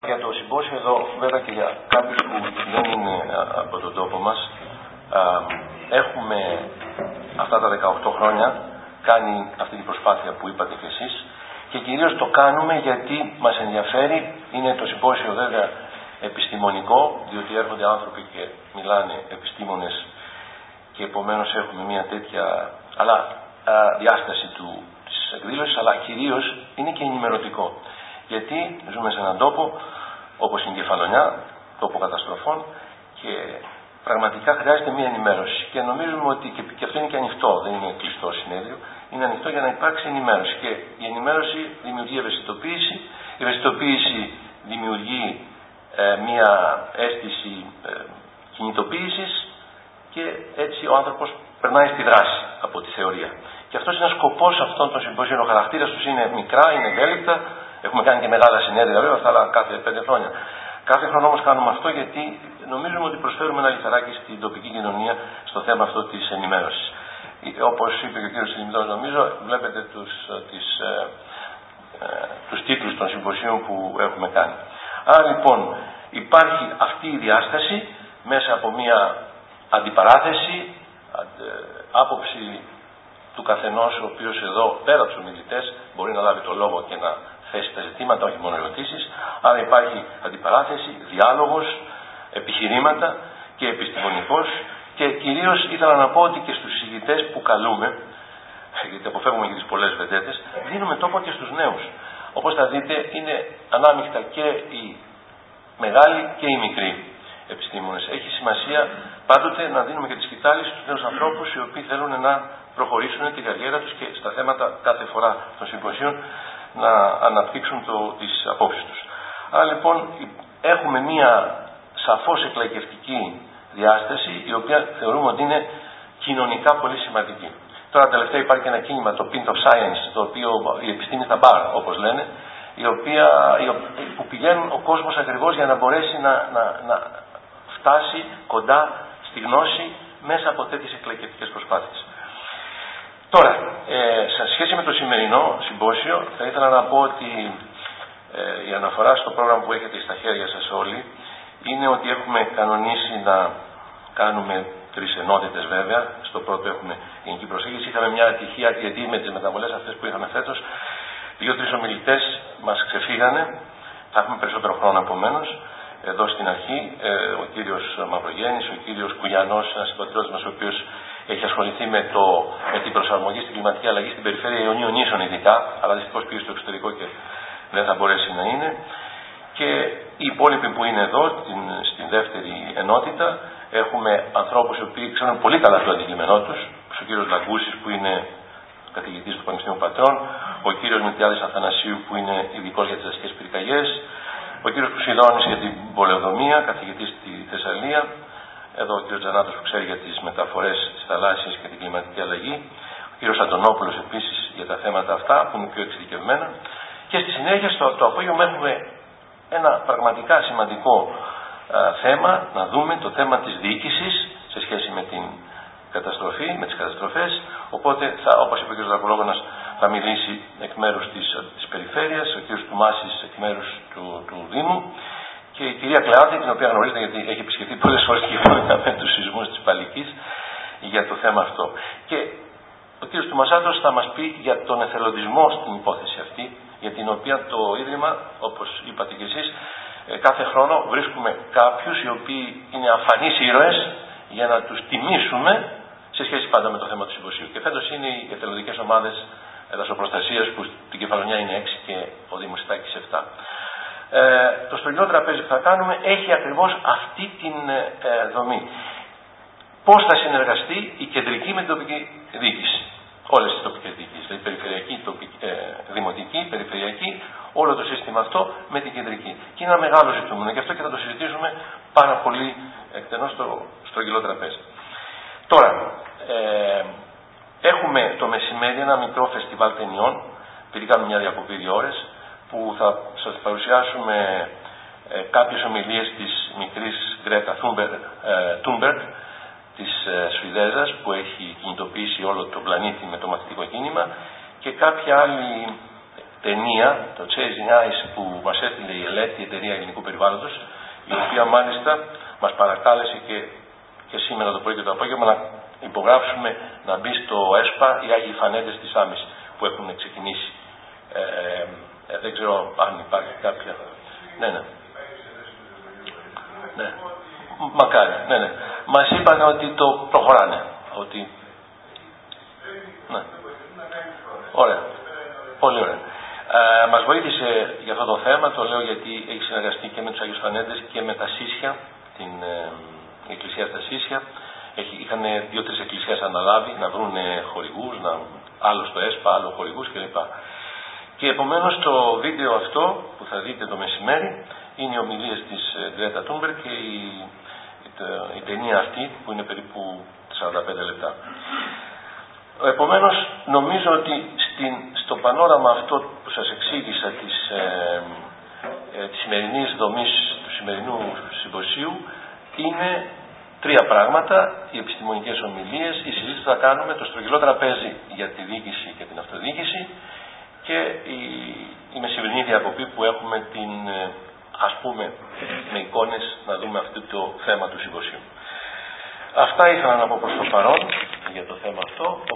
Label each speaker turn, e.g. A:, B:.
A: Για το συμπόσιο εδώ, βέβαια και για κάποιους που δεν είναι από τον τόπο μας, έχουμε αυτά τα 18 χρόνια κάνει αυτή την προσπάθεια που είπατε και εσείς και κυρίως το κάνουμε γιατί μας ενδιαφέρει. Είναι το συμπόσιο βέβαια επιστημονικό, διότι έρχονται άνθρωποι και μιλάνε επιστήμονες και επομένως έχουμε μια τέτοια διάσταση της εκδήλωσης, αλλά κυρίως είναι και ενημερωτικό. Γιατί ζούμε σε έναν τόπο όπως είναι η Κεφαλονιά, τόπο καταστροφών, και πραγματικά χρειάζεται μια ενημέρωση. Και νομίζουμε ότι και αυτό είναι και ανοιχτό, δεν είναι κλειστό συνέδριο, είναι ανοιχτό για να υπάρξει ενημέρωση. Και η ενημέρωση δημιουργεί ευαισθητοποίηση, η ευαισθητοποίηση δημιουργεί μια αίσθηση κινητοποίησης και έτσι ο άνθρωπος περνάει στη δράση από τη θεωρία. Και αυτός είναι ο σκοπός αυτών των συμποσίων. Ο χαρακτήρας τους είναι μικρά, είναι ευέλικτα. Έχουμε κάνει και μεγάλα συνέδρια βέβαια, αυτά κάθε 5 χρόνια. Κάθε χρόνο όμως κάνουμε αυτό γιατί νομίζουμε ότι προσφέρουμε ένα λιθαράκι στην τοπική κοινωνία στο θέμα αυτό της ενημέρωσης. Όπως είπε και ο κύριος Σιλιμδός, νομίζω, βλέπετε τους τίτλους των συμποσίων που έχουμε κάνει. Άρα λοιπόν υπάρχει αυτή η διάσταση μέσα από μια αντιπαράθεση, άποψη του καθενός, ο οποίος εδώ πέρα από τους ομιλητές μπορεί να λάβει το λόγο και να θέσει τα ζητήματα, όχι μόνο ερωτήσεις. Άρα υπάρχει αντιπαράθεση, διάλογος, επιχειρήματα και επιστημονικός, και κυρίως ήθελα να πω ότι και στους συζητητές που καλούμε, γιατί αποφεύγουμε και τις πολλές βεντέτες, δίνουμε τόπο και στους νέους. Όπως θα δείτε είναι ανάμεικτα και οι μεγάλοι και οι μικροί επιστήμονες. Έχει σημασία πάντοτε να δίνουμε και τη σκητάλη στους νέους ανθρώπους οι οποίοι θέλουν να προχωρήσουν την καριέρα τους και στα θέματα κάθε φορά των συμποσίων να αναπτύξουν τις απόψεις τους. Άρα λοιπόν έχουμε μία σαφώς εκλαϊκευτική διάσταση, η οποία θεωρούμε ότι είναι κοινωνικά πολύ σημαντική. Τώρα τελευταία υπάρχει και ένα κίνημα, το Pint of Science, το οποίο η επιστήμη στα μπαρ, όπως λένε, που πηγαίνουν ο κόσμος ακριβώς για να μπορέσει να φτάσει κοντά στη γνώση μέσα από τέτοιες εκλαϊκευτικές προσπάθειες. Τώρα, σε σχέση με το σημερινό συμπόσιο, θα ήθελα να πω ότι η αναφορά στο πρόγραμμα που έχετε στα χέρια σας όλοι είναι ότι έχουμε κανονίσει να κάνουμε 3 ενότητες βέβαια. Στο πρώτο έχουμε γενική προσέγγιση. Είχαμε μια ατυχία γιατί με τις μεταβολές αυτές που είχαμε φέτος, 2-3 ομιλητές μας ξεφύγανε. Θα έχουμε περισσότερο χρόνο επομένως. Εδώ στην αρχή, ο κύριος Μαυρογέννης, ο κύριος Κουγιανός, ένας συμπατριώτης μας, ο οποίος έχει ασχοληθεί με την προσαρμογή στην κλιματική αλλαγή στην περιφέρεια Ιωνίων Νήσων ειδικά, αλλά δυστυχώς πήγε στο εξωτερικό και δεν θα μπορέσει να είναι. Και οι υπόλοιποι που είναι εδώ, στην δεύτερη ενότητα, έχουμε ανθρώπους οι οποίοι ξέρουν πολύ καλά το αντικείμενό τους. Ο κύριος Λαγκούσης που είναι καθηγητής του Πανεπιστημίου Πατρών, ο κύριος Μιλτιάδης Αθανασίου που είναι ειδικός για τις δασικές πυρκαγιές, ο κύριος Κουσιδώνης για την πολεοδομία, καθηγητής στη Θεσσαλία, εδώ ο κύριος Τζανάτος που ξέρει για τις μεταφορές της θαλάσσιας και την κλιματική αλλαγή, ο κύριος Αντωνόπουλος επίσης για τα θέματα αυτά που είναι πιο εξειδικευμένα, και στη συνέχεια το απόγευμα έχουμε ένα πραγματικά σημαντικό θέμα, να δούμε το θέμα της διοίκησης σε σχέση με την καταστροφή, με τις καταστροφές. Οπότε, όπως είπε ο κ. Δρακολόγωνας, θα μιλήσει εκ μέρους της περιφέρειας, ο κ. Τουμάσης εκ μέρους του Δήμου και η κυρία Κλεάνθη, την οποία γνωρίζετε γιατί έχει επισκεφτεί πολλές φορές και με τους σεισμούς της Παλικής για το θέμα αυτό. Και ο κ. Τουμασάτος θα μας πει για τον εθελοντισμό στην υπόθεση αυτή, για την οποία το Ίδρυμα, όπως είπατε κι εσείς, κάθε χρόνο βρίσκουμε κάποιους οι οποίοι είναι αφανείς ήρωες για να τους τιμήσουμε σε σχέση πάντα με το θέμα του συμποσίου. Και φέτος είναι οι εθελοντικές ομάδες δασοπροστασίας που στην Κεφαλονιά είναι 6 και ο Δήμος Ιτάκης 7. Το στρογγυλό τραπέζι που θα κάνουμε έχει ακριβώς αυτή την δομή. Πώς θα συνεργαστεί η κεντρική με την τοπική διοίκηση. Όλες τις τοπικές διοικήσεις, δηλαδή περιφερειακή, δημοτική, περιφερειακή, όλο το σύστημα αυτό με την κεντρική. Και είναι ένα μεγάλο ζητούμενο, γι' αυτό και θα το συζητήσουμε πάρα πολύ εκτενώς στο στρογγυλό τραπέζι. Τώρα, έχουμε το μεσημέρι ένα μικρό φεστιβάλ ταινιών, επειδή κάνουμε μια διακοπή 2 ώρες, που θα σας παρουσιάσουμε κάποιες ομιλίες της μικρής Γκρέτα Τούνμπεργκ, της Σουηδέζας, που έχει κινητοποιήσει όλο τον πλανήτη με το μαθητικό κίνημα, και κάποια άλλη ταινία, το Chasing Ice, που μας έστειλε η ΕΛΕΤ, η Εταιρεία Ελληνικού Περιβάλλοντος, η οποία μάλιστα μας παρακάλεσε και σήμερα το πρωί και το απόγευμα να υπογράψουμε να μπει στο ΕΣΠΑ οι Άγιοι Φανέντες της Άμμης που έχουν ξεκινήσει. Δεν ξέρω αν υπάρχει κάποια. Ναι. Μακάρι, ναι. Μας είπαν ότι το προχωράνε. Ότι... Ναι. Ωραία. Πολύ ωραία. Μας βοήθησε για αυτό το θέμα, το λέω γιατί έχει συνεργαστεί και με τους Αγίους Φανέντες και με τα Σίσια, την εκκλησία στα Σίσια. Είχαν 2-3 εκκλησίες αναλάβει να βρουν χορηγούς, άλλο στο ΕΣΠΑ, άλλο χορηγούς κλπ. Και επομένως το βίντεο αυτό που θα δείτε το μεσημέρι είναι οι ομιλίες της Γκρέτα Τούνμπεργκ και η ταινία αυτή που είναι περίπου 45 λεπτά. Επομένως νομίζω ότι στο πανόραμα αυτό που σας εξήγησα της σημερινής δομής του σημερινού συμποσίου είναι 3 πράγματα: οι επιστημονικές ομιλίες, η συζήτηση που θα κάνουμε, το στρογγυλό τραπέζι για τη διοίκηση και την αυτοδιοίκηση και η μεσημερινή διακοπή που έχουμε ας πούμε με εικόνες να δούμε αυτό το θέμα του συμποσίου. Αυτά ήθελα να πω προς το παρόν για το θέμα αυτό.